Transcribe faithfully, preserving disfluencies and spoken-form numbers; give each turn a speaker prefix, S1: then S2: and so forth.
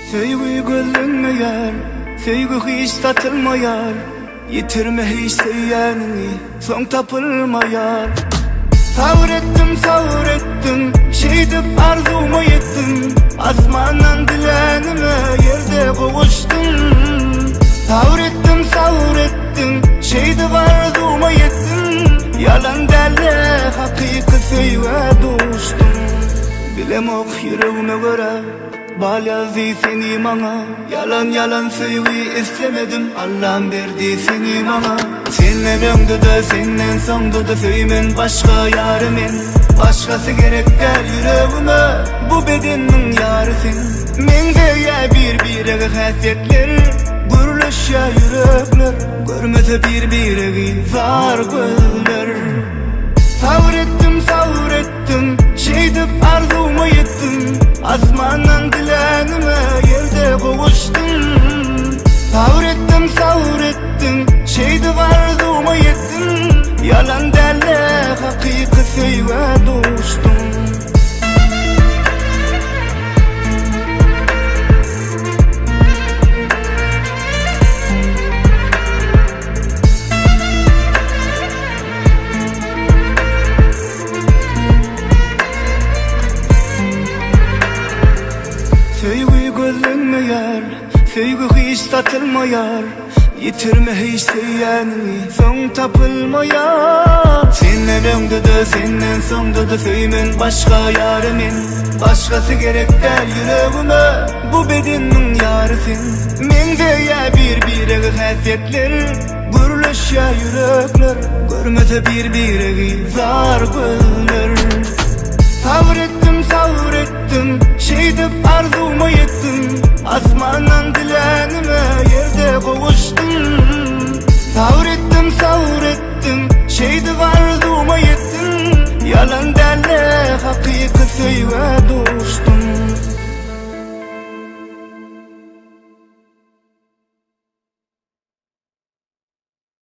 S1: Sevgi gözlenmeyer, sevgi hiç satılmayar. Yitirme hiç sevyenini, son tapılmayar. Savrettim savrettim, şeydip arzuma yettim. Asmandan dilenime yerde kovuştum. Savrettim savrettim, şeydip arzuma yettim. Yalan derle hakiki sevve doğuştum. Bilem ok yüreğime göre bal yazdı seni bana. Yalan yalan sevgi istemedim, Allah'ım verdi seni bana. Seninle ömdü de senden sondu da söylemen başka yarımın. Başkası gerek gel yüreğime, bu bedenin yarısın. Men de ya bir birege hasretler, gürleş ya yürekler. Görmese bir birege zar gözler. Savrettim savrettim, şeydip arzuma yettim. Asmandan dilenime yerde kovuştum. Savrettim savrettim, şeydip arzuma yettim. Yalan derle hakiki sevve doğuştum. Sevgi gözlenmeyer, sevgi hiç satılmayar. Yitirme hiç sevyenini, son tapılmayar. Seninle ömdü de senden sondu da söylemen başka yarımın. Başkası gerek der yüreğime, bu bedenin yarısın. Men de ya bir birege hasretler, gürleş ya yürekler. Görmese bir birege zar gözler. Savrettim savrettim, şeydip arzuma yettim. Asmandan dilenime yerde kovuştum. Savrettim